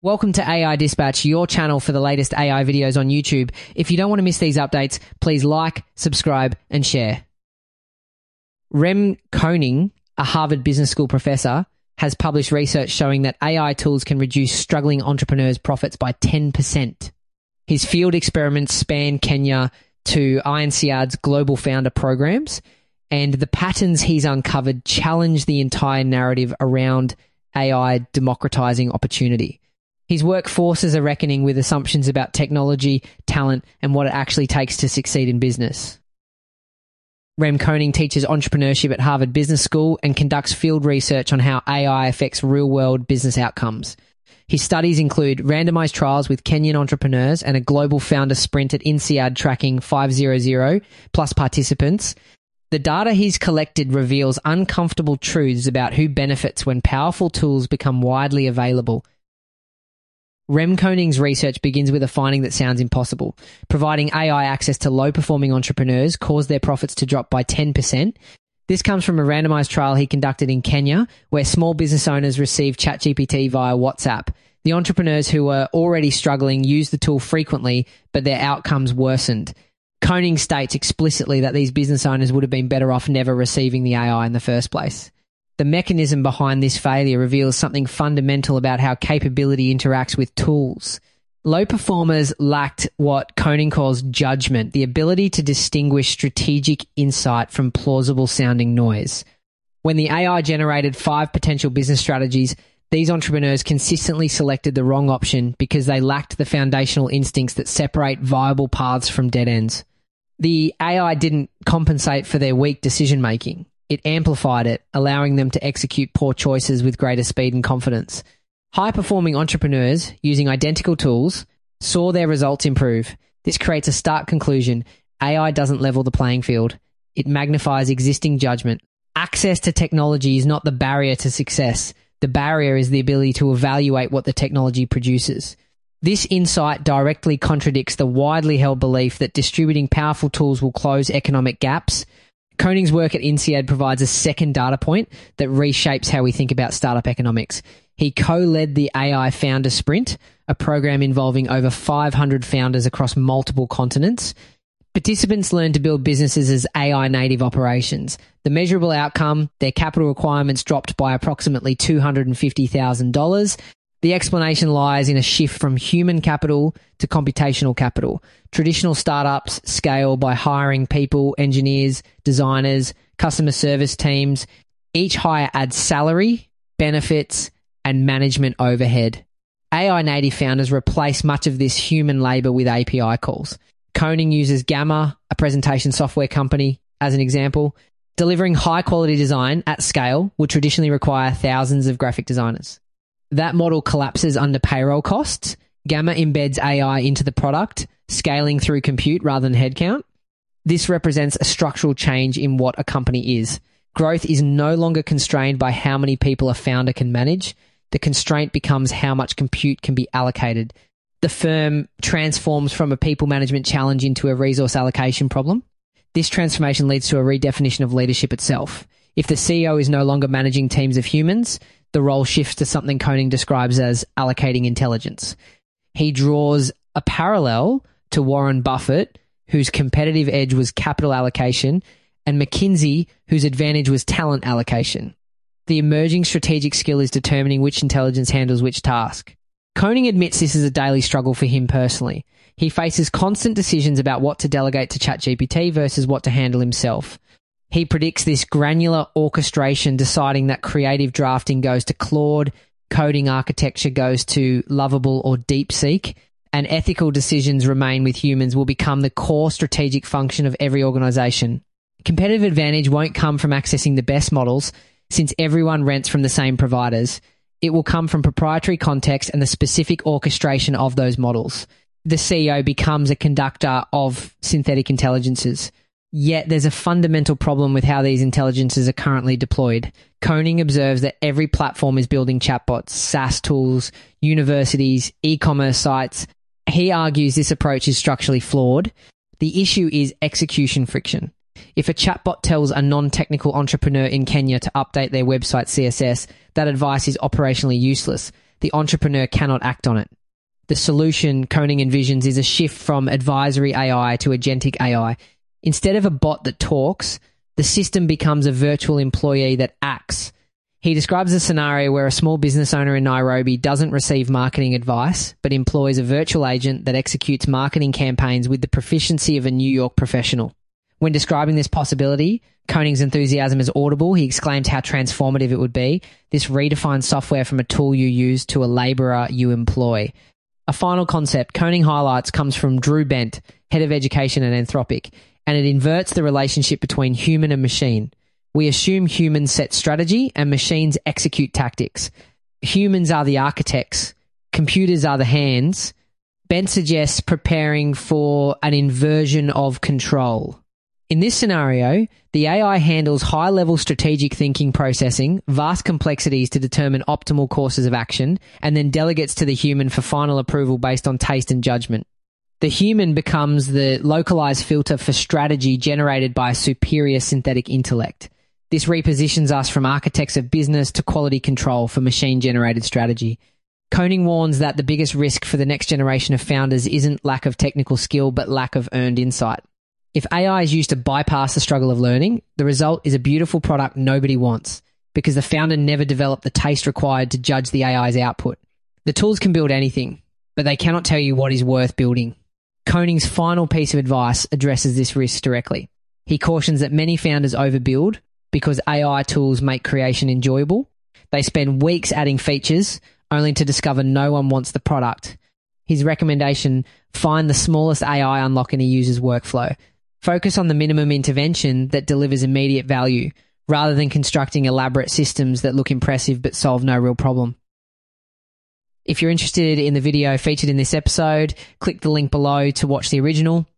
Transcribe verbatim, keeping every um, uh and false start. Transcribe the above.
Welcome to A I Dispatch, your channel for the latest A I videos on YouTube. If you don't want to miss these updates, please like, subscribe, and share. Rem Koning, a Harvard Business School professor, has published research showing that A I tools can reduce struggling entrepreneurs' profits by ten percent. His field experiments span Kenya to INSEAD's global founder programs, and the patterns he's uncovered challenge the entire narrative around A I democratizing opportunity. His work forces a reckoning with assumptions about technology, talent, and what it actually takes to succeed in business. Rem Koning teaches entrepreneurship at Harvard Business School and conducts field research on how A I affects real-world business outcomes. His studies include randomized trials with Kenyan entrepreneurs and a global founder sprint at INSEAD tracking five hundred plus participants. The data he's collected reveals uncomfortable truths about who benefits when powerful tools become widely available. Rem Koning's research begins with a finding that sounds impossible. Providing A I access to low-performing entrepreneurs caused their profits to drop by ten percent. This comes from a randomized trial he conducted in Kenya, where small business owners received ChatGPT via WhatsApp. The entrepreneurs who were already struggling used the tool frequently, but their outcomes worsened. Koning states explicitly that these business owners would have been better off never receiving the A I in the first place. The mechanism behind this failure reveals something fundamental about how capability interacts with tools. Low performers lacked what Koning calls judgment, the ability to distinguish strategic insight from plausible-sounding noise. When the A I generated five potential business strategies, these entrepreneurs consistently selected the wrong option because they lacked the foundational instincts that separate viable paths from dead ends. The A I didn't compensate for their weak decision-making. It amplified it, allowing them to execute poor choices with greater speed and confidence. High-performing entrepreneurs, using identical tools, saw their results improve. This creates a stark conclusion. A I doesn't level the playing field. It magnifies existing judgment. Access to technology is not the barrier to success. The barrier is the ability to evaluate what the technology produces. This insight directly contradicts the widely held belief that distributing powerful tools will close economic gaps. Koning's work at INSEAD provides a second data point that reshapes how we think about startup economics. He co-led the A I Founder Sprint, a program involving over five hundred founders across multiple continents. Participants learned to build businesses as A I-native operations. The measurable outcome, their capital requirements dropped by approximately two hundred fifty thousand dollars. The explanation lies in a shift from human capital to computational capital. Traditional startups scale by hiring people, engineers, designers, customer service teams. Each hire adds salary, benefits, and management overhead. A I native founders replace much of this human labor with A P I calls. Koning uses Gamma, a presentation software company, as an example. Delivering high-quality design at scale would traditionally require thousands of graphic designers. That model collapses under payroll costs. Gamma embeds A I into the product, scaling through compute rather than headcount. This represents a structural change in what a company is. Growth is no longer constrained by how many people a founder can manage. The constraint becomes how much compute can be allocated. The firm transforms from a people management challenge into a resource allocation problem. This transformation leads to a redefinition of leadership itself. If the C E O is no longer managing teams of humans, the role shifts to something Koning describes as allocating intelligence. He draws a parallel to Warren Buffett, whose competitive edge was capital allocation, and McKinsey, whose advantage was talent allocation. The emerging strategic skill is determining which intelligence handles which task. Koning admits this is a daily struggle for him personally. He faces constant decisions about what to delegate to ChatGPT versus what to handle himself. He predicts this granular orchestration, deciding that creative drafting goes to Claude, coding architecture goes to Lovable or DeepSeek, and ethical decisions remain with humans will become the core strategic function of every organization. Competitive advantage won't come from accessing the best models, since everyone rents from the same providers. It will come from proprietary context and the specific orchestration of those models. The C E O becomes a conductor of synthetic intelligences. Yet there's a fundamental problem with how these intelligences are currently deployed. Koning observes that every platform is building chatbots, SaaS tools, universities, e-commerce sites. He argues this approach is structurally flawed. The issue is execution friction. If a chatbot tells a non-technical entrepreneur in Kenya to update their website C S S, that advice is operationally useless. the entrepreneur cannot act on it. The solution Koning envisions is a shift from advisory A I to agentic A I. Instead of a bot that talks, the system becomes a virtual employee that acts. He describes a scenario where a small business owner in Nairobi doesn't receive marketing advice, but employs a virtual agent that executes marketing campaigns with the proficiency of a New York professional. When describing this possibility, Koning's enthusiasm is audible. He exclaimed how transformative it would be. This redefines software from a tool you use to a labourer you employ. A final concept Koning highlights comes from Drew Bent, head of education at Anthropic, and it inverts the relationship between human and machine. We assume humans set strategy and machines execute tactics. Humans are the architects. Computers are the hands. Bent suggests preparing for an inversion of control. In this scenario, the A I handles high-level strategic thinking processing, vast complexities to determine optimal courses of action, and then delegates to the human for final approval based on taste and judgment. The human becomes the localized filter for strategy generated by a superior synthetic intellect. This repositions us from architects of business to quality control for machine-generated strategy. Koning warns that the biggest risk for the next generation of founders isn't lack of technical skill, but lack of earned insight. If A I is used to bypass the struggle of learning, the result is a beautiful product nobody wants, because the founder never developed the taste required to judge the A I's output. The tools can build anything, but they cannot tell you what is worth building. Koning's final piece of advice addresses this risk directly. He cautions that many founders overbuild because A I tools make creation enjoyable. They spend weeks adding features only to discover no one wants the product. His recommendation, find the smallest A I unlock in a user's workflow. Focus on the minimum intervention that delivers immediate value, rather than constructing elaborate systems that look impressive but solve no real problem. If you're interested in the video featured in this episode, click the link below to watch the original.